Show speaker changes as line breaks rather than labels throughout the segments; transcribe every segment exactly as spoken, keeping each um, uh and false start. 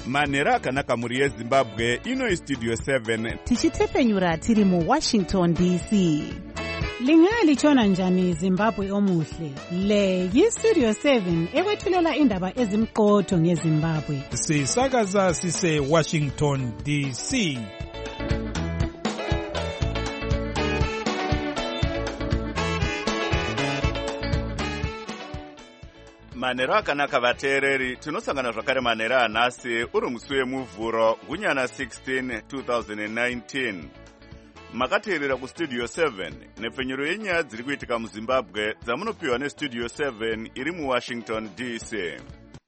manhero akanaka mhuri yezimbabwe. Ino istudio seven
tichitefenyura tiri muwashington D C.
Lingalitshona njani Zimbabwe omuhle? Le yistudio seven ekwethulela indaba ezimqotho ngeZimbabwe.
Sisakaza sise Washington D C.
manhero akanaka vateereri, tinosangana zvakare manhero anhasi uri musi wemuvhuro gunyana sixteen twenty nineteen. Makateerera kustudio seven nepfenyuro yenyaya dziri kuitika muZimbabwe dzamunopiwa nestudio seven iri muWashington D C.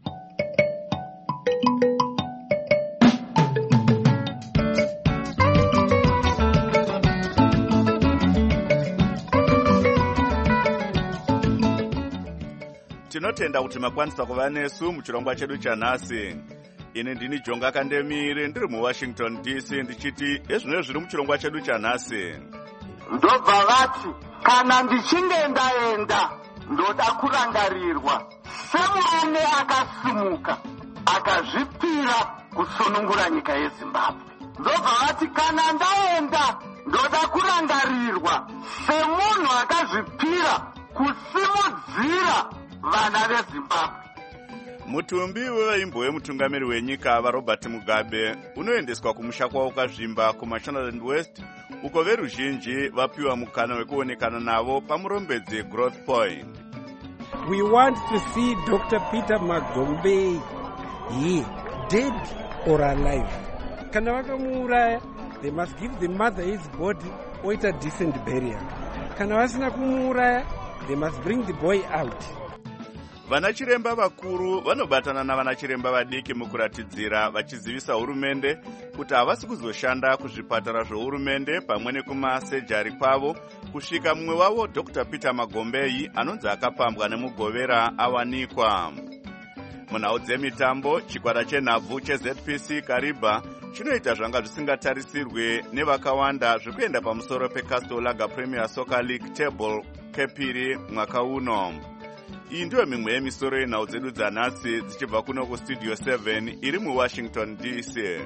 Tinotenda kuti makwanisa kuva nesu muchirongwa chedu chanhasi. Ini ndini Jonga Kandemire ndiri muWashington D C ndichiti ezvino zviri muchirongwa chedu chanhasi.
Ndobva vati kana ndichinge ndaenda ndoda kurangarirwa semurume akasimuka akazvipira kusunungura nyika yeZimbabwe. Ndobva vati kana ndaenda ndoda kurangarirwa semunhu akazvipira kusimudzira vana veZimbabwe.
Mutumbi wevaimbo wemutungamiri wenyika vaRobert Mugabe unoendeswa kumusha kwawo kazvimba kuMashonaland West, uko veruzhinji vapiwa mukana wekuonekana navo pamurombedzi Growth Point.
We want to see Doctor Peter Magombe here, dead or alive. Kana vakamuuraya, they must give the mother his body or a decent burial. Kana vasina kumuuraya, they must bring the boy out.
Vana chiremba vakuru vanobatana navana chiremba vadiki mukuratidzira vachizivisa hurumende kuti havasi kuzoshanda kuzvipatara zvohurumende pamwe nekumasejari kwavo kusvika mumwe wavo Doctor Peter Magombe anonzi akapambwa nemugovera awanikwa. Munhau dzemitambo, chikwata chenhabvu cheZ P C Kariba chinoita zvanga zvisingatarisirwe nevakawanda zvekuenda pamusoro peCastle Lager Premier Soccer League table kepiri mwaka uno. Iyi ndiyo mimwe yemisoro yenhau dzedu dzanhasi dzichibva kuno kustudio seven iri muWashington D C.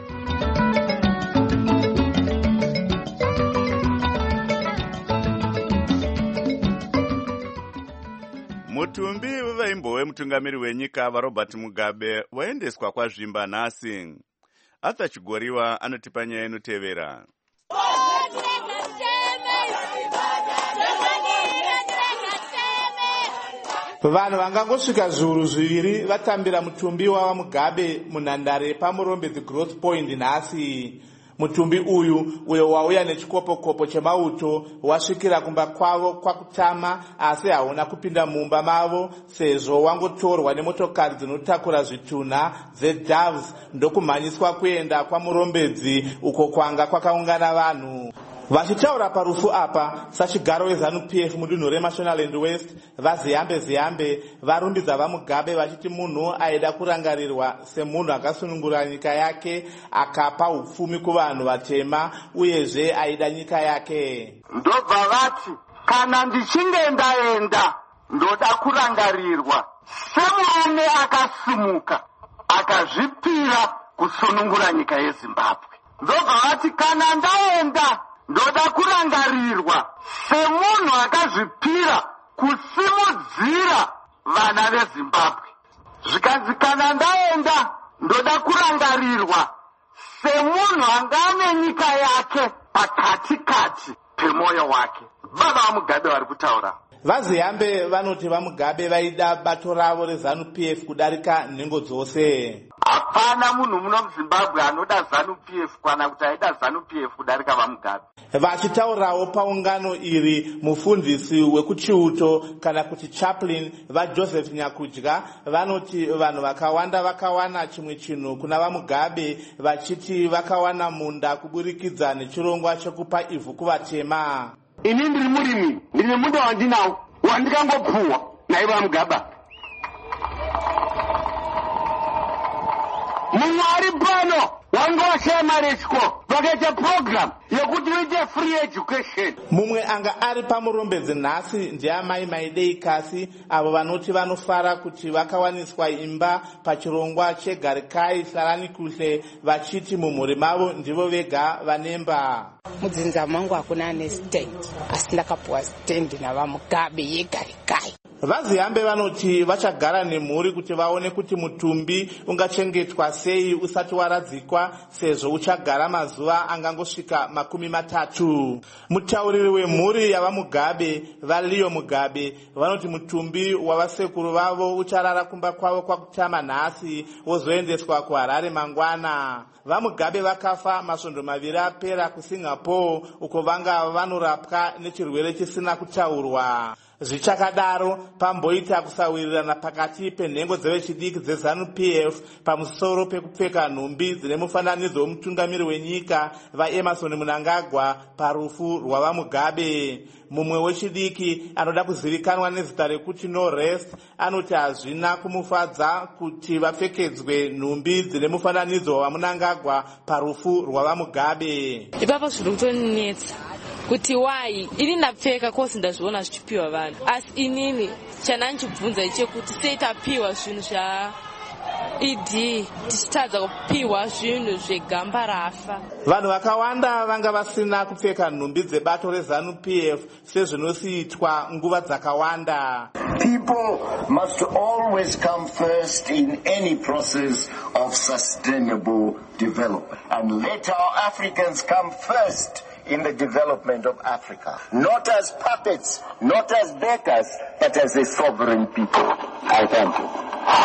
Mutumbi wevaimbo wemutungamiri wenyika vaRobert Mugabe waendeswa kwazvimba nhasi. Arthur Chigoriwa anotipa nyaya inotevera.
Vanhu vangangosvika zviuru zviviri vatambira mutumbi wava Mugabe munhandare pamurombedzi Growth Point nhasi. Mutumbi uyu uyo wauya nechikopokopo chemauto wasvikira kumba kwavo kwakutama, asi hauna kupinda mumba mavo sezvo wangotorwa nemotokari dzinotakura zvitunha dzeDoves ndokumhanyiswa kuenda kwamurombedzi uko kwanga kwakaungana vanhu. Vachitaura parufu apa, sachigaro weZanu P F mudunhu reMashonaland West, vaziyambe ziyambe varumbidza vaMugabe vachiti munhu aida kurangarirwa semunhu akasunungura nyika yake, akapa upfumi kuvanhu vatema uyezve aida nyika yake.
Ndobva vati kana ndichinge ndaenda ndoda kurangarirwa semurume akasimuka akazvipira kusunungura nyika yeZimbabwe. Ndobva vati kana ndaenda ndoda kurangarirwa semunhu akazvipira kusimudzira vana veZimbabwe. Zvikanzi kana ndaenda ndoda kurangarirwa semunhu angane nyika yake pakatikati pemoyo wake. Baba vaMugabe vari kutaura.
Vaziyambe vanoti vaMugabe vaida bato ravo reZanu P F kudarika nhengo dzose.
Hapana munhu muno muZimbabwe anoda ZANU P F kana kuti aida ZANU P F kudarika vaMugabe.
Vachitaurawo paungano iri, mufundisi wekuchiuto kana kuti chaplain vaJoseph Nyakudya vanoti vanhu vakawanda vakawana chimwe chinhu kuna vaMugabe, vachiti vakawana munda kuburikidza nechirongwa chekupa ivhu kuvatema.
Ini ndiri murimi, ndine munda wandinawo wandikangopuwa naiva Mugabe. Mwari pano vanga vashaya mari yechikoro vakaita program yekuti uite free education.
Mumwe anga ari pamurombedzi nhasi ndiamai Maidei Kasi, avo vanoti vanofara kuti vakawaniswa imba pachirongwa chegarikai hlarani kuhle, vachiti mumhuri mavo ndivo vega vanemba.
Mudzinza mangu hakuna ane stand, asi ndakapuwa stand navamugabe yegarikai.
Vazihambe vanoti vachagara nemhuri kuti vaone kuti mutumbi ungachengetwa sei usati waradzikwa, sezvo uchagara mazuva angangosvika makumi matatu. Mutauriri wemhuri yavamugabe, vaLeo Mugabe, vanoti mutumbi wavasekuru vavo ucharara kumba kwavo kwakutama nhasi wozoendeswa kuHarare mangwana. VaMugabe vakafa masvondo maviri apera kuSingapore, uko vanga vanorapwa nechirwere chisina kutaurwa. Zvichakadaro, pamboita kusawirirana pakati penhengo dzevechidiki dzeZANU-P F pamusoro pekupfeka nhumbi dzine mufananidzo womutungamiri wenyika vaEmerson Mnangagwa parufu rwavaMugabe. Mumwe wechidiki anoda kuzivikanwa nezita rekuti No Rest anoti hazvina kumufadza kuti vapfekedzwe nhumbi dzine mufananidzo waMnangagwa parufu rwavaMugabe.
Ipapo zviri kutonetsa kuti wai ini ndapfeka kosi ndazviona zvichipiwa vanhu, asi inini chananchibvunza chekuti sei tapiwa zvinhu zva E D tichitadza kupiwa zvinhu zvegamba rafa.
Vanhu vakawanda vanga vasina kupfeka nhumbi dzebato reZANU-P F sezvinosiitwa nguva dzakawanda.
People must always come first in any process of sustainable development, and let our Africans come first in the development of Africa, not as puppets, not as beggars, but as a sovereign people. I thank you.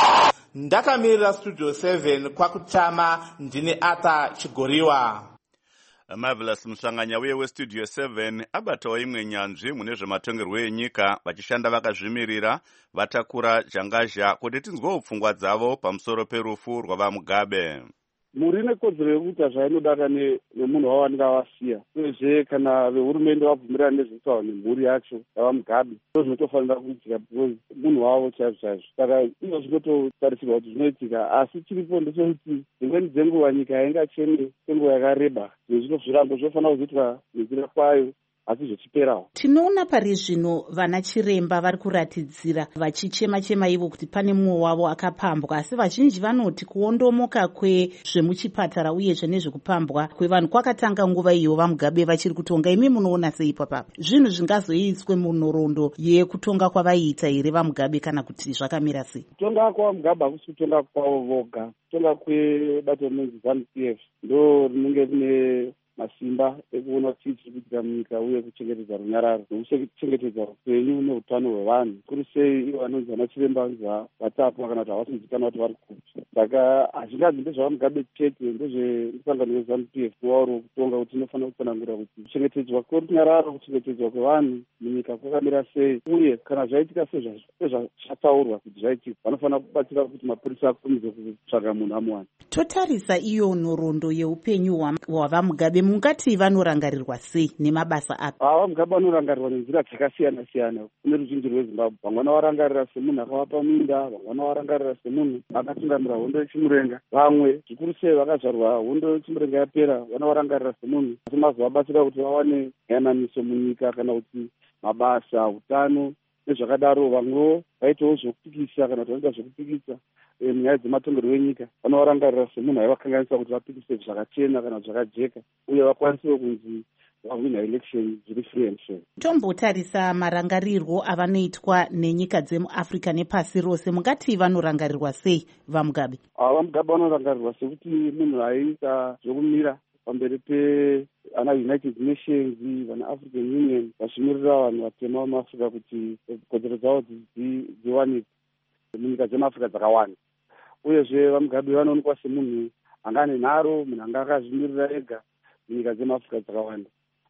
Ndakamirira Studio seven kwakutama ndine Arthur Chigoriwa.
Marvelous Musanganya uye weStudio seven abatawo imwe nyanzvi mune zvematongerwo enyika, vachishanda vakazvimirira vatakura jangazha kuti tinzwewo pfungwa dzavo pamusoro perufu rwavaMugabe.
Muri nekodzero yekuita zvainodaka nemunhu wavanenge vasiya, uyezve kana vehurumende vabvumirana nezvekuitawo nemhuri yacho yavaMugabe ndozvinotofanira kuitika because munhu wavo chaizvo chaizvo. Saka izvo zvinototarisirwa kuti zvinoitika, asi chiripo ndechekuti dzimweni dzenguva nyika haingacheme kwenguva yakareba, zvino zvirambo zvinofanira kuzoitwa nenzira kwayo asi zvichiperawo.
Tinoona pari zvino vana chiremba vari kuratidzira vachichema-chema ivo kuti pane mumwe wavo akapambwa, asi vazhinji vanoti kuondomoka kwezvemuchipatara uyezve nezvekupambwa kwevanhu kwakatanga nguva iyo vaMugabe vachiri kutonga. Imi munoona sei papapa? Zvinhu zvingazoiswe munhoroondo yekutonga kwavaiita here vaMugabe kana kuti zvakamira sei?
Kutonga kwavaMugabe hakusi kutonga kwavo voga. Kutonga kwebato rinonzi ZANU-P F ndo rinenge rine masimba ekuona kuti chiri kuitika munyika uye kuchengetedza runyararo nekuchengetedza upenyu neutano hwevanhu. Kuri sei ivo vanonzi vana chiremba vanonzi vatapwa kana kuti havasinzikanwa kuti vari kupi. Saka hazvingazi ndezvavaMugabe chete, ndezvemusangano weZANU-P F wauro kutonga kuti inofanira kutsanangura kuti kuchengetedzwa kwerunyararo, kuchengetedzwa kwevanhu munyika kwakamira sei, uye kana zvaitika sezvataurwa kuti zvaitika vanofanira kubatsira kuti mapurisa akurumidze kutsvaga munhu amuwana.
Totarisa iyo nhoroondo yeupenyu hwavaMugabe, mungati vanorangarirwa sei nemabasa apo?
VaMugabe vanorangarirwa nenzira dzakasiyana siyana kune ruzhinji rweZimbabwe. Vamwe vanovarangarira semunhu akavapa minda, vamwe vanovarangarira semunhu akatungamira hondo yechimurenga, vamwe zvikuru sei vakazvarwa hondo yechimurenga yapera vanovarangarira semunhu asi mazovabatsira kuti vawane yananiso munyika kana kuti mabasa, utano nezvakadaro. Vamwewo vaitawo zvokupikisa kana kuti vanoita zvokupikisa munyaya dzematongerwo enyika, vanovarangarira semunhu aivakanganisa kuti vapikise zvakachena kana zvakajeka uye vakwanisewo kunzi vahwina election zviri free and fair.
Tombotarisa marangarirwo avanoitwa nenyika dzemuAfrica nepasi rose, mungati vanorangarirwa sei vaMugabe?
VaMugabe vanorangarirwa sekuti munhu aiita zvokumira pamberi peana United Nations, vana African Union vazvimirira vanhu vatema vamaAfrica kuti kodzero dzavo dziwanikwe munyika dzemaAfrica dzakawanda. Uyezve vaMugabe vanoonekwa semunhu anga nenharo, munhu anga akazvimirira ega munyika dzemaAfrica dzakawanda.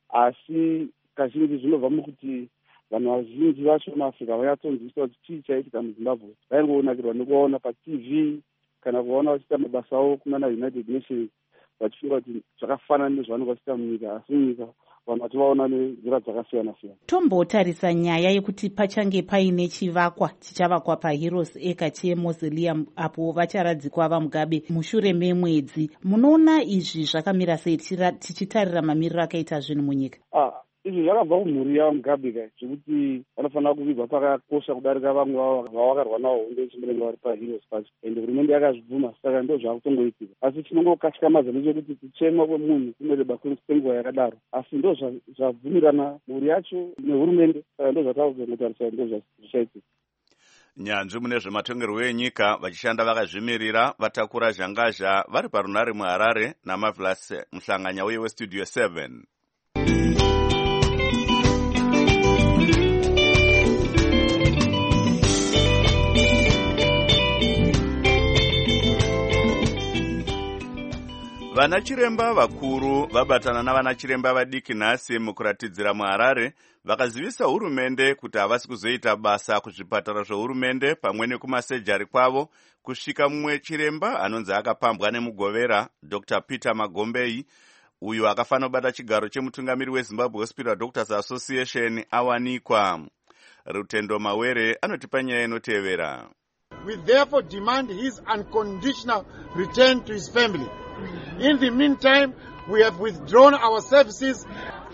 Asi kazhinji zvinobva mukuti vanhu vazhinji vacho muAfrica vayatonzwiswa kuti chii chaitika muZimbabwe. Vaingonakirwa nekuvaona paT V kana kuvaona vachiita mabasa avo kunana United Nations vachifunga kuti zvakafanana nezvavanenge vachiita munyika, asi munyika vanhu vativaona nenzira dzakasiyana siyana.
Tombotarisa nyaya yekuti pachange paine chivakwa chichavakwa paHeroes Acre chemausoleum apo vacharadzikwa vaMugabe mushure memwedzi. Munoona izvi zvakamira sei tichitarira mamiriro akaita zvinhu munyika?
Ah, izvi zvakabva kumhuri yaMugabe kai, zvekuti vanofanira kuvigwa pakakosha kudarika vamwe vavakarwa navo hondo chimurenga vari paHeroes pacho, ende hurumende yakazvibvuma, saka ndo zvakutongoitika. Asi chinongokatyamadza ndechekuti kuchema kwemunhu kunoreba kwenguva yakadaro, asi ndo zvabvumirana mhuri yacho nehurumende, saka ndo zvatakuzotarisa ndo zvichaitika.
Nyanzvi mune zvematongerwo enyika vachishanda vakazvimirira vatakura zhangazha vari parunare muHarare naMarvelous Muhlanganya uye weStudio seven. Vana chiremba vakuru vabatana navana chiremba vadiki nhasi mukuratidzira muHarare vakazivisa hurumende kuti havasi kuzoita basa kuzvipatara zvehurumende pamwe nekumasejari kwavo kusvika mumwe chiremba anonzi akapambwa nemugovera Doctor Peter Magombei uyu akafanira kubata chigaro chemutungamiri weZimbabwe Hospital Doctors Association awanikwa. Rutendo Mawere anotipa nyaya inotevera.
We therefore demand his unconditional return to his family. In the meantime, we have withdrawn our services.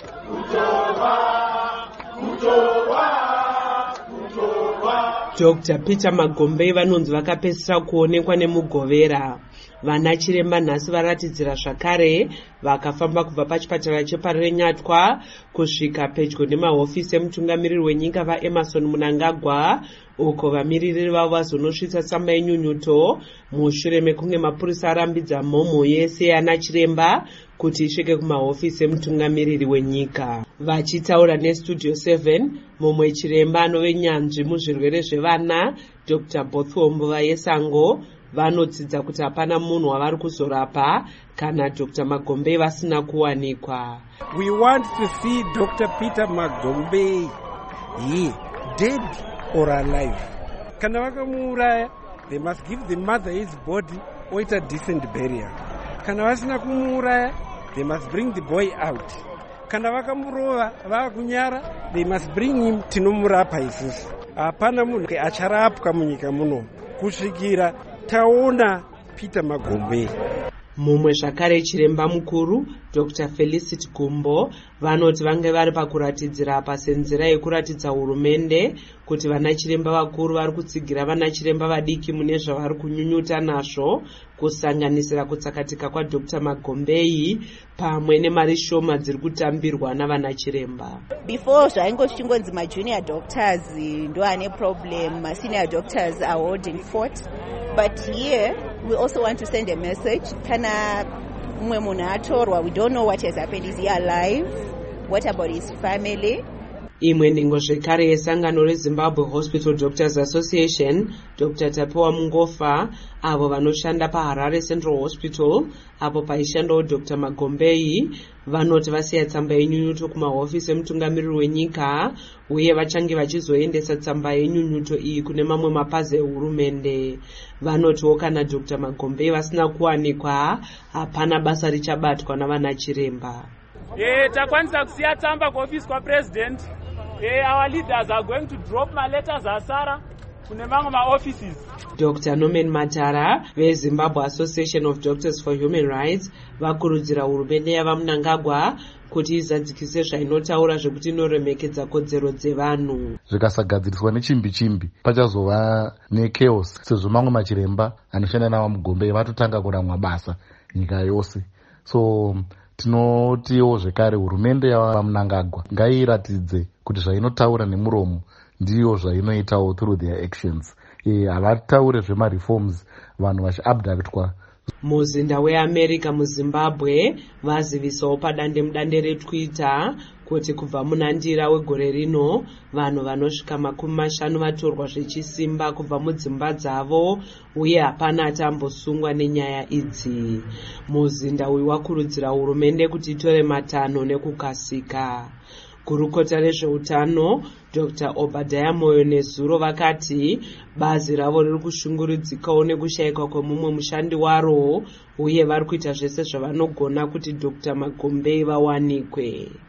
Doctor Peter Magombei vanonzi vakapedzisira kuonekwa nemugovera. Vana chiremba nhasi varatidzira zvakare vakafamba kubva pachipatara cheparenyatwa kusvika pedyo nemahofisi emutungamiriri wenyika vaEmerson Mnangagwa uko vamiriri vavo vazonosvitsa tsamba yenyunyuto mushure mekunge mapurisa arambidza mhomho yese yana chiremba kuti isvike kumahofisi emutungamiriri wenyika. Vachitaura neStudio seven, mumwe chiremba anove nyanzvi muzvirwere zvevana Doctor Bothwombo Vayesango vanodzidza kuti hapana munhu wavari kuzorapa kana Doctor Magombei vasina kuwanikwa.
We want to see Doctor Peter Magombei, he dead or alive. Kana vakamuuraya, they must give the mother his body or a decent burial. Kana vasina kumuuraya, they must bring the boy out. Kana vakamurova vakunyara, they must bring him tinomurapa isusu. Hapana munhu acharapwa munyika muno kusvikira taona Peter Magombei.
Mumwe zvakare chiremba mukuru Doctor Felicity Gumbo vanoti vange vari pakuratidzira pasenzera yekuratidza hurumende kuti vana chiremba vakuru vari kutsigira vana chiremba vadiki mune zvavari kunyunyuta nazvo kusanganisira kutsakatika kwa Doctor Magombei pamwe nemari shoma dziri kutambirwa navana chiremba.
Before zvaingo zvichingonzi majunior doctors ndo ane problem, ma senior doctors are holding fort, but here we also want to send a message. Kana mwe munhu atorwa, we don't know what has happened. Is he alive? What about his family?
Imwe nhengo zvekare yesangano reZimbabwe Hospital Doctors Association Doctor Tapiwa Mungofa avo vanoshanda paHarare Central Hospital apo paishandawo Doctor Magombei vanoti vasiya tsamba yenyunyuto kumahofisi emutungamiriri wenyika uye vachange vachizoendesa tsamba yenyunyuto iyi kune mamwe mapazi ehurumende. Vanotiwo kana Doctor Magombei vasina kuwanikwa hapana basa richabatwa navana chiremba.
Eh, takwanisa kusiya tsamba kuofisi kwaPresident. Eh, our leaders are going to drop my letters asara kune mamwe maoffices.
Doctor Norman Matara veZimbabwe Association of Doctors for Human Rights vakurudzira hurumende yavaMnangagwa kuti izadzikise zvainotaura zvekuti inoremekedza kodzero dzevanhu.
Zvikasagadziriswa nechimbi chimbi pachazova nechaos sezvo mamwe machiremba anoshanda navaMugombei vatotanga kuramwa basa nyika yose. So tinotiwo zvekare hurumende yavaMnangagwa ngairatidze kuti zvainotaura nemuromo ndiyo zvainoitawo through their actions. Havataure zvemareforms vanhu vachiabductwa.
Muzinda weAmerica muZimbabwe vazivisawo padande mudande reTwitter kuti kubva munandira wegore rino vanhu vanosvika makumi mashanu vatorwa zvechisimba kubva mudzimba dzavo uye hapana atambosungwa nenyaya idzi. Muzinda uyu wakurudzira hurumende kuti itore matanho nekukasika. Gurukota rezveutano Doctor Obadiah Moyo Nezuro vakati bazi ravo riri kushungurudzikawo nekushayikwa kwemumwe mushandi waro uye vari kuita zvese zvavanogona kuti Doctor Magombei vawanikwe.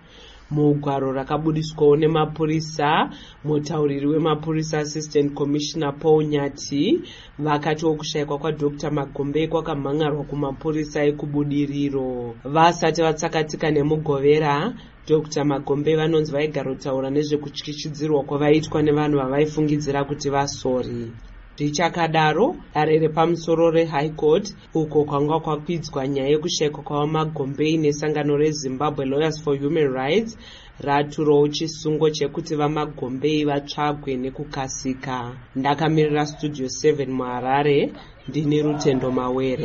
mugwaro rakabudiswawo nemapurisa, mutauriri wemapurisa Assistant Commissioner Paul Nyati vakatiwo kushayikwa kwaDr Magombe kwakamhangarwa kumapurisa ekubudiriro. Vasati vatsakatika nemugovera, Dr Magombe vanonzi vaigara kutaura nezvekutyichidzirwa kwavaitwa nevanhu vavaifungidzira kuti vasori. Zvichakadaro, dare repamusoro reHigh Court uko kwanga kwakwidzwa nyaya yekushayikwa kwavaMagombe nesangano reZimbabwe Lawyers for Human Rights raturawo chisungo chekuti vaMagombe vatsvagwe nekukasika. Ndakamirira Studio seven muHarare, ndine Rutendo Mawere.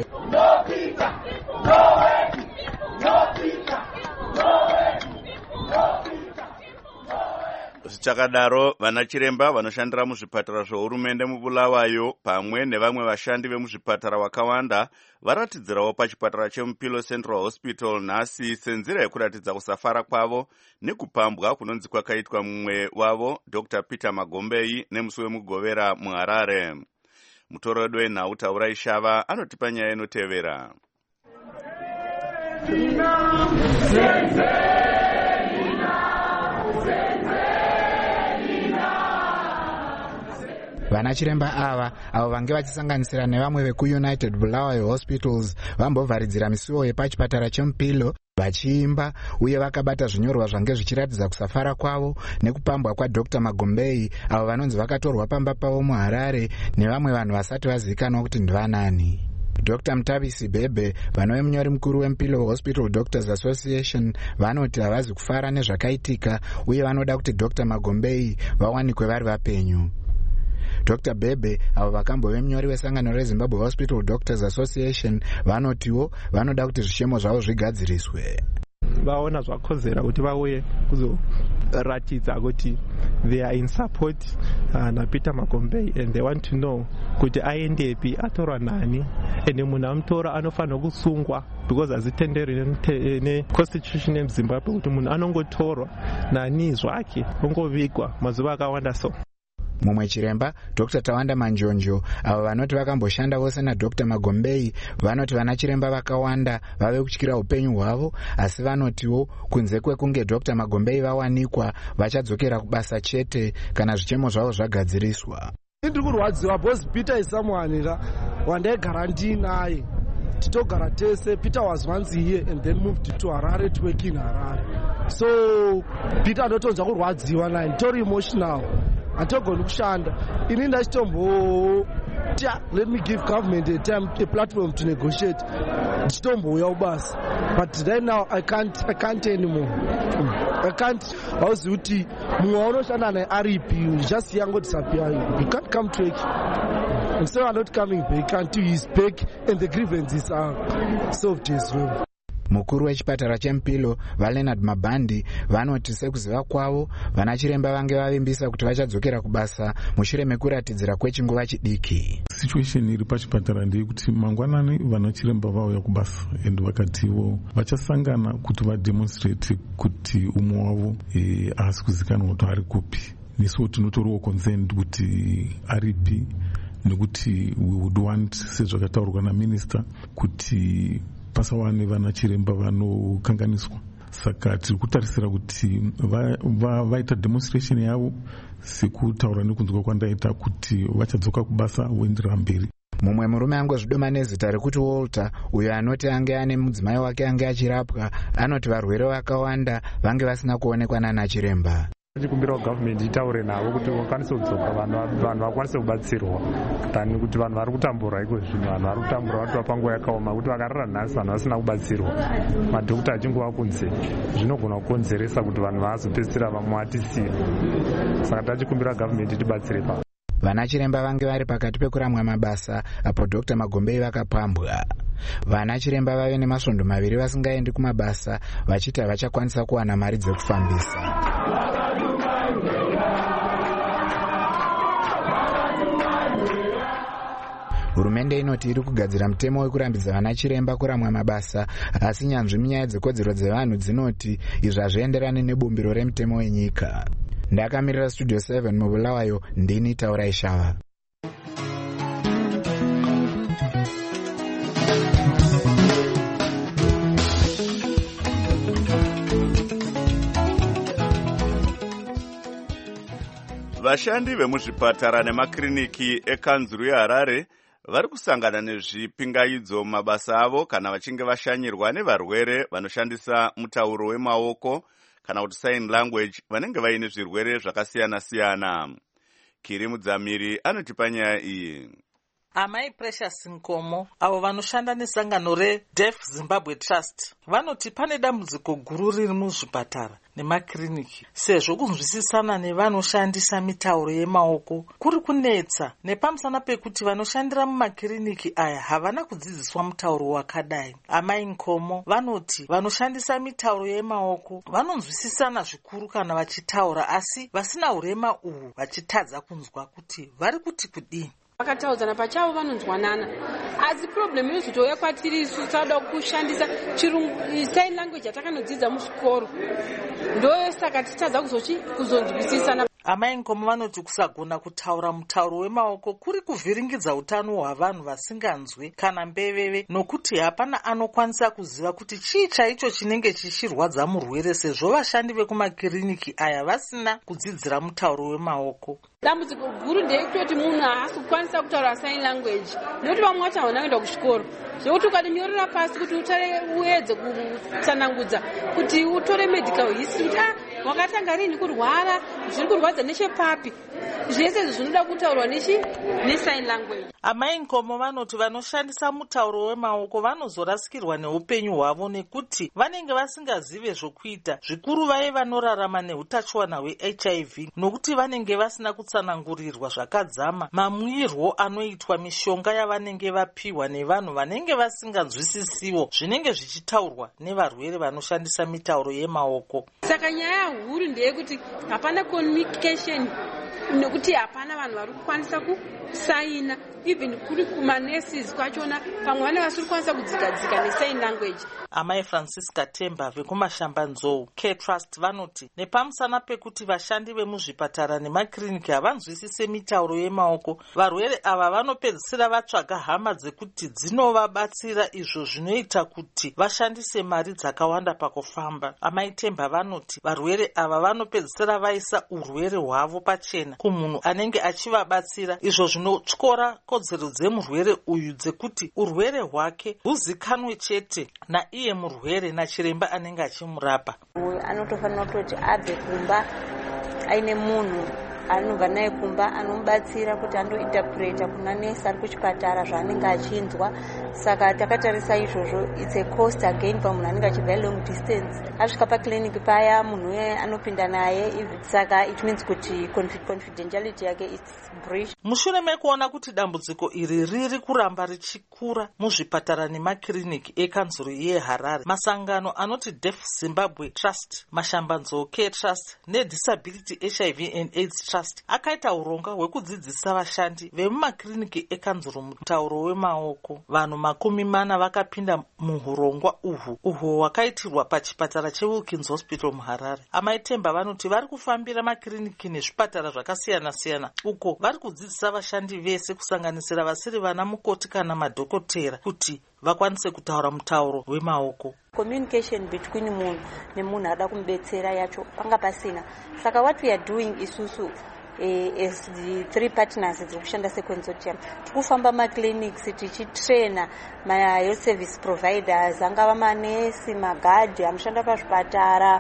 Zvichakadaro, vanachiremba vanoshandira muzvipatara zvohurumende muBulawayo pamwe nevamwe vashandi vemuzvipatara vakawanda varatidzirawo pachipatara cheMupilo Central Hospital nhasi senzira yekuratidza kusafara kwavo nekupambwa kunonzi kwakaitwa mumwe wavo Doctor Peter Magombe nemusi wemugovera muHarare. Mutoredo wenhau Taurai Shava anotipa nyaya inotevera.
Vanachiremba ava avo vange vachisanganisira nevamwe vekuUnited Bulawayo Hospitals vambovharidzira misuwo yepachipatara cheMupilo vachiimba uye vakabata zvinyorwa zvange zvichiratidza kusafara kwavo nekupambwa kwaDr Magombe avo vanonzi vakatorwa pamba pavo muHarare nevamwe vanhu vasati vazivikanwa kuti ndivanani. Doctor Mutavisi Bebe, vanove munyori mukuru weMupilo Hospital Doctors Association, vanoti havazi kufara nezvakaitika uye vanoda kuti Doctor Magombe vawanikwe vari vapenyu. Doctor Bebe, avo vakambove munyori wesangano reZimbabwe Hospital Doctors Association, vanotiwo vanoda kuti zvishemo zvavo zvigadziriswe.
Vaona zvakozera kuti vauye kuzoratidza kuti they are in support uh, naPeter Magombe and they want to know kuti aendepi, atorwa nani, ende munhu amutora anofanira kusungwa because hazitenderi neconstitution yeZimbabwe kuti munhu anongotorwa nani zvake ongovigwa mazuva akawanda so.
Mumwe chiremba Doctor Tawanda Manjonjo, avo vanoti vakamboshanda vose naDr Magombe, vanoti vanachiremba vakawanda vave kutyira upenyu hwavo, asi vanotiwo kunze kwekunge Doctor Magombe vawanikwa vachadzokera kubasa chete kana zvichemo zvavo zvagadziriswa.
Ndiri kurwadziwa because Peter is someone wandaigara ndinaye, titogara tese. Peter was once here and then moved to Harare to work in Harare. So Peter ndotonzwa kurwadziwa naye, nditori emotional. Atogoni kushanda ini ndachitombo tia let me give government a time a platform to negotiate ndichitombo ubasa, but right now I can't I can't anymore. I can't. Hauzi kuti mumwe waunoshanda naye aripi, you just yango disappear, you can't come to work. And so I'm not coming back until he's back and the grievances are solved as well.
Mukuru wechipatara cheMupilo vaLeonard Mabandi vanoti sekuziva kwavo vanachiremba vange vavimbisa kuti vachadzokera kubasa mushure mekuratidzira kwechinguva chidiki.
Situation iri pachipatara ndeyekuti mangwanani vanachiremba vauya kubasa and vakatiwo vachasangana kuti vademonstrate kuti umwe wavo e, haasi kuzikanwa kuti ari kupi. Nesuwo tinotoriwo concerned kuti aripi, nekuti we would want sezvakataurwa naminister kuti pasawane vanachiremba vanokanganiswa. Saka tiri kutarisira kuti vaita demonstration yavo sekutaura nekunzwa kwandaita kuti vachadzoka kubasa voendera mberi.
Mumwe murume angozvidoma nezita rekuti Walter, uyo anoti ange ane mudzimai wake ange achirapwa, anoti varwere vakawanda vange vasina kuonekwa nanachiremba.
Ndikumbira government itaure navo kuti vakwanise kudzoka vanhu vakwanise kubatsirwa tani kuti vanhu vari kutambura iko zvino vanhu vari kutambura vatova panguva yakaoma kuti vakarara nhasi vanhu vasina kubatsirwa madhokota achingova kunze zvinogona kukonzeresa kuti vanhu vazopedzisira vamwe vatisiya. Saka tachikumbira government tibatsire pa
vanachiremba vange vari pakati pekuramwa mabasa apo Dr Magombe vakapambwa. Vanachiremba vave nemasvondo maviri vasingaendi kumabasa vachiti havachakwanisa kuwana mari dzekufambisa. Hurumende inoti iri kugadzira mutemo wekurambidza vanachiremba kuramwa mabasa, asi nyanzvi munyaya dzekodzero dzevanhu dzinoti izvi hazvienderani nebumbiro remutemo wenyika. Ndakamirira Studio seven muBulawayo, ndini Taurai Shava.
Vashandi vemuzvipatara nemakiriniki ekanzuru yeHarare vari kusangana nezvipingaidzo mumabasa avo kana vachinge vashanyirwa nevarwere vanoshandisa mutauro wemaoko kana kuti sign language vanenge vaine zvirwere zvakasiyana-siyana. Kiri Mudzamiri anotipa nyaya iyi.
Amai Precious Nkomo avo vanoshanda nesangano reDeaf Zimbabwe Trust vanoti pane dambudziko guru riri muzvipatara nemakiriniki sezvo kunzwisisana nevanoshandisa mitauro yemaoko kuri kunetsa, nepamusana pekuti vanoshandira mumakiriniki aya havana kudzidziswa mutauro wakadai. Amai Nkomo vanoti vanoshandisa mitauro yemaoko vanonzwisisana zvikuru kana vachitaura, asi vasina urema uhu vachitadza kunzwa kuti vari kuti kudini.
Vakataudzana pachavo vanonzwanana, asi problem yozotouya kwatiri isu tauda kushandisa chirungu sign language yatakanodzidza muzvikoro, ndo saka titadza kuzochi kuzonzwisisana.
Amai Nkomo vanoti kusagona kutaura mutauro wemaoko kuri kuvhiringidza utano hwavanhu vasinganzwi kana mbeveve, nokuti hapana anokwanisa kuziva kuti chii chaicho chinenge chichirwadza murwere, sezvo vashandi vekumakiriniki aya vasina kudzidzira mutauro wemaoko.
Dambudziko guru nderekutoti munhu haasi kukwanisa kutaura sign language, nokuti vamwe vacho havana kuenda kuchikoro, zvokuti ukadinyorera pasi kuti utare uedze kutsanangudza kuti utore medical history kuti ah wakatanga rini kurwara, zviri kurwadza nechepapi, zvese izvi zvinoda kutaurwa nechi nesign language.
Amai Nkomo vanoti vanoshandisa mutauro wemaoko vanozorasikirwa neupenyu hwavo nekuti vanenge vasingazive zvokuita, zvikuru vaye vanorarama neutachiwana hweH I V, nokuti vanenge vasina kutsanangurirwa zvakadzama mamwirwo anoitwa mishonga yavanenge vapiwa nevanhu vanenge vasinganzwisisiwo zvinenge zvichitaurwa nevarwere vanoshandisa mitauro yemaoko.
Saka nyaya huru ndeyekuti hapana communication, nekuti hapana vanhu vari kukwanisa kusaina, even kuri kumanesis kwachona pamwe vane vasiri kukwanisa kudzikadzika nesign language.
Amai Francisca Temba vekumashambanzou Care Trust vanoti nepamusana pekuti vashandi vemuzvipatara nemakiriniki havanzwisise mitauro yemaoko, varwere ava vanopedzisira vatsvaga hama dzekuti dzinovabatsira, izvo zvinoita kuti vashandise mari dzakawanda pakufamba. Amai Temba vanoti varwere ava vanopedzisira vaisa urwere hwavo pachena kumunhu anenge achivabatsira, izvo zvinotyora kodzero dzemurwere uyu dzekuti urwere hwake huzikanwe chete naiye murwere nachiremba anenge achimurapa.
Uyu anotofanira kutoti abve kumba aine munhu anobva naye kumba anomubatsira kuti andointerpreta kuna nesi ari kuchipatara zvaanenge achinzwa. Saka takatarisa izvozvo, it's a cost again pamunhu anenge achibva long distance, asvika pakiliniki paya munhu uye anopinda naye, saka it means kuti confidentiality yake it's breach.
Mushure mekuona kuti dambudziko iri riri kuramba richikura muzvipatara nemakiriniki ekanzuru yeHarare, masangano anoti Deaf Zimbabwe Trust, Mashambanzou Care Trust neDisability H I V and AIDS Trust akaita uronga hwekudzidzisa vashandi vemumakiriniki ekanzuru mutauro wemaoko. Vanhu makumi mana vakapinda muhurongwa uhwu uhwo hwakaitirwa pachipatara cheWilkins Hospital muHarare. Amai Temba vanoti vari kufambira makiriniki nezvipatara zvakasiyana-siyana uko vari kudzidzisa vashandi vese kusanganisira vasiri vana mukoti kana madhokotera kuti vakwanise kutaura mutauro wemaoko.
Communication between munhu nemunhu ada kumubetsera yacho panga pasina. Saka what we are doing isusu eh, as the three partners dziri kushanda seconsortium, tikufamba maclinics tichitraina ma-health service providers, angava manesi, magadhi anoshanda pazvipatara,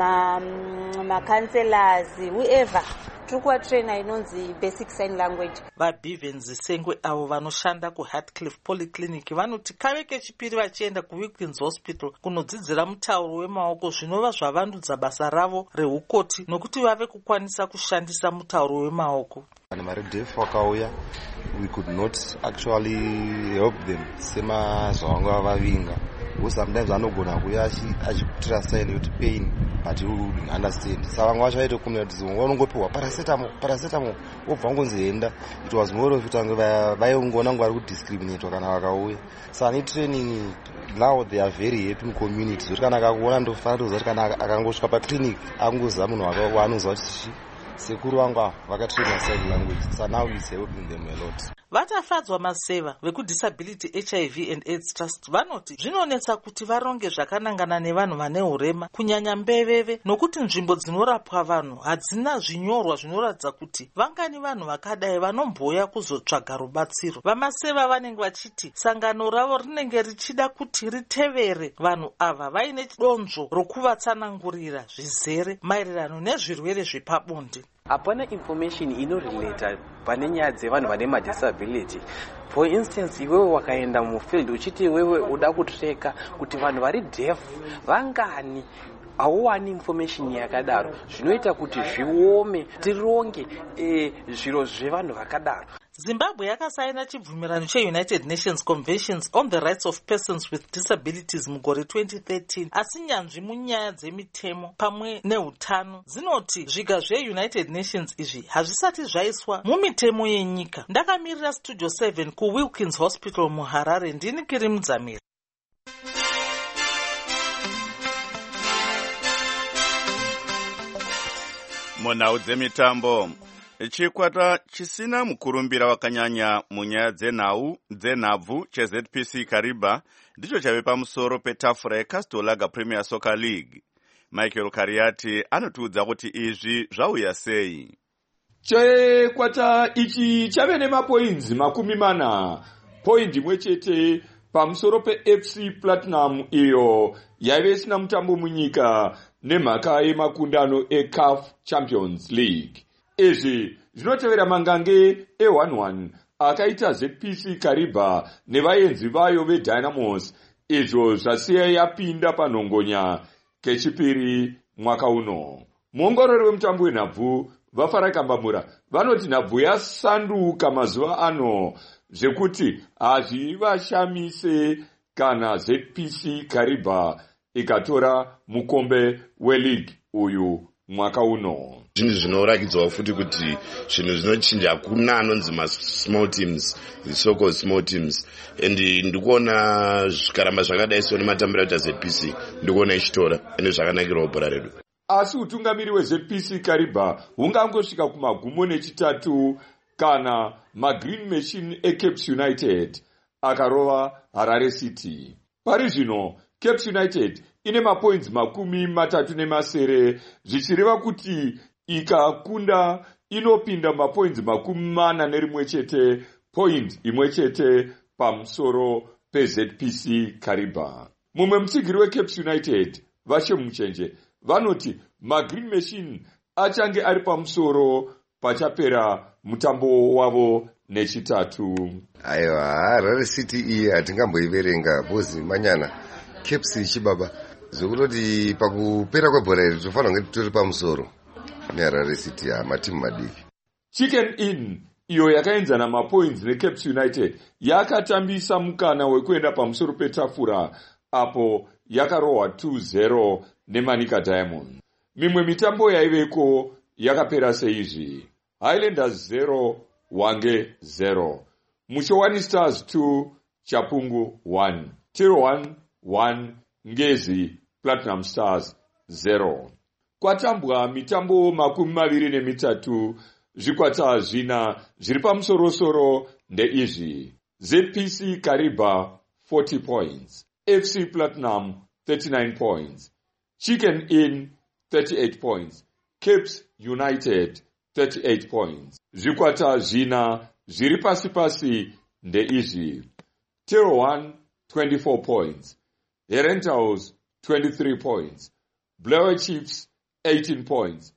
ma-counselors, whoever, tiri kuvatraina inonzi basic sign language.
VaBivens Sengwe avo vanoshanda kuHartcliffe Polyclinic vanoti kave kechipiri vachienda kuWilkins Hospital kunodzidzira mutauro wemaoko zvinova zvavandudza basa ravo reukoti nokuti vave kukwanisa kushandisa mutauro wemaoko.
Kana maredef wakauya, we could not actually help them sema zvavanga vavinga. Sometimes anogona kuya achikutira sign yoti pain but you understand. Saka vamwe vacho vaite kumira kuti unongopiwa paracetamol paracetamol obva ngonzi enda. It was more of it vaingona ngo vari kudiscriminate kana vakauya. Saka ni training now they are very happy in community. Zoti kana akakuona ndofanira kuziva kuti kana akangosvika paclinic akungoziva munhu waanonzwa kuti sekuru vangu ava vakatraina sign language. So now it's helping them a lot.
vatafadzwa maseva vekudisability H I V and AIDS Trust vanoti zvinonetsa kuti varonge zvakanangana nevanhu vane urema kunyanya mbeveve, nokuti nzvimbo dzinorapwa vanhu hadzina zvinyorwa zvinoratidza kuti vangani vanhu vakadai vanomboya kuzotsvaga rubatsiro. Vamaseva vanenge vachiti sangano ravo rinenge richida kuti ritevere vanhu ava vaine donzvo rokuvatsanangurira zvizere maererano nezvirwere zvepabonde.
Hapana information inorelata pane nyaya dzevanhu vane madisability. For instance, iwewe wakaenda mufield uchiti iwewe uda kutreka kuti vanhu vari deaf vangani, hauwani information yakadaro, zvinoita kuti zviome tironge e, zviro zvevanhu vakadaro.
Zimbabwe yakasaina chibvumirano cheUnited Nations Conventions on the Rights of Persons with Disabilities mugore twenty thirteen, asi nyanzvi munyaya dzemitemo pamwe neutano dzinoti zviga zveUnited Nations izvi hazvisati zvaiswa mumitemo yenyika. Ndakamirira Studio seven kuWilkins Hospital muHarare, ndini Kiri Mudzamiri.
Munhau dzemitambo, chikwata chisina mukurumbira wakanyanya munyaya dzenhau dzenhabvu cheZ P C Kariba ndicho chave pamusoro petafura yeCastor Lager Premier Soccer League. Michael Kariati anotiudza kuti izvi zvauya sei.
Chikwata ichi chave nemapoints makumi mana, point imwe chete pamusoro peF C Platinum iyo yaive isina mutambo munyika nemhaka yemakundano eC A F Champions League. Izvi zvinotevera mangange e one one akaita Z P C Kariba nevaenzi vayo veDynamos, izvo zvasiya yapinda panhongonya kechipiri mwaka uno. Muongorori wemutambo wenhabvu vafarakambamura vanoti nhabvu yasanduka mazuva ano zvekuti hazvivashamise kana Z P C Kariba ikatora mukombe weleague uyu mwaka uno.
Zvinhu zvinorakidzawo futi kuti zvinhu zvinochinja, hakuna anonzi ma-small teams, so-called small teams, and ndikuona zvikaramba zvakadai so nematambiro aita Z P C ndikuona ichitora ende zvakanakirawo bhora redu.
Asi utungamiri weZ P C Kariba hungangosvika kumagumo nechitatu kana magreen machine eCape United akarova Harare City. Pari zvino Cape United ine mapoints makumi matatu nemasere, zvichireva kuti ikakunda inopinda mapoints makumi mana nerimwe chete, point imwe chete pamusoro peZ P C Kariba. Mumwe mutsigiri weCape United Vashe Muchenje vanoti magreen machine achange ari pamusoro pachapera mutambo wavo nechitatu.
Aiwa, Harare City iyi hatingamboiverenga bozi manyana Cape C chibaba zvokunoti pakupera kwebhora iri tofanira kunge titori pamusoro neHarare City matimu madiki.
Chicken Inn iyo yakaenzana mapoints neCape United yakatambisa mukana wekuenda pamusoro petafura apo yakarohwa two zero neManika Diamond. Mimwe mitambo yaiveko yakapera seizvi: Highlanders zero Wange zero, Mushowani Stars two Chapungu one, Tiro one one, Ngezi Platinum Stars zero. Kwatambwa mitambo makumi maviri nemitatu, zvikwata zvina zviri pamusorosoro ndeizvi: Z P C Kariba forty points, F C Platinum thirty-nine points, Chicken Inn thirty-eight points, Capes United thirty-eight points. Zvikwata zvina zviri pasi pasi ndeizvi: Tiro one twenty-four points, Herentals twenty-three points, Blair Chiefs eighteen points,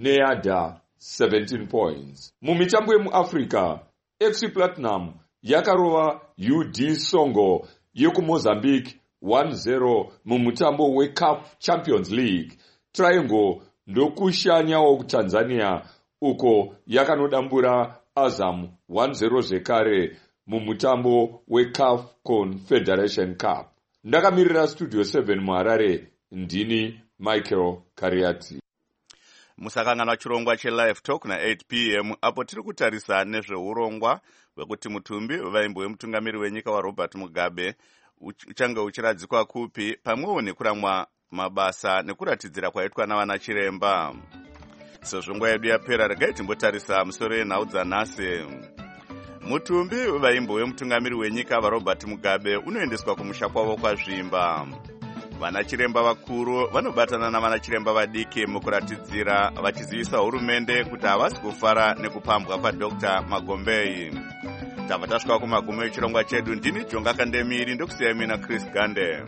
Neada seventeen points. Mumitambo yemuAfrica, F C Platinum yakarova U D Songo yekuMozambique one zero mumutambo weC A F Champions League. Triangle ndokushanyawo kuTanzania uko yakanodambura Azam one zero zvekare mumutambo weC A F Confederation Cup. Ndakamirira Studio seven muHarare, ndini Michael Kariati.
Musakanganwa chirongwa cheLive Talk na eight p m apo tiri kutarisa nezveurongwa hwekuti mutumbi vaimbo wemutungamiri wenyika waRobert Mugabe uchange uchiradzikwa kupi, pamwewo nekuramwa mabasa nekuratidzira kwaitwa navana chiremba. Sezvo nguva yedu yapera, regai timbotarisa musoro yenhau dzanhasi. mutumbi wevaimbo wemutungamiri wenyika varobert mugabe unoendeswa kumusha kwavo kwazvimba. Vana chiremba vakuru vanobatana navana chiremba vadiki mukuratidzira vachizivisa hurumende kuti havasi kufara nekupambwa kwaDr Magombei. Tabva tasvika kumagumo echirongwa chedu. Ndini Jonga Kandemiri ndokusiya mina Chris Gande.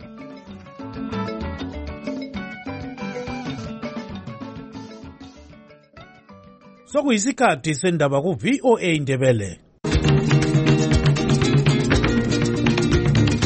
Sokuyisikhathi sendaba ku V O A Ndebele.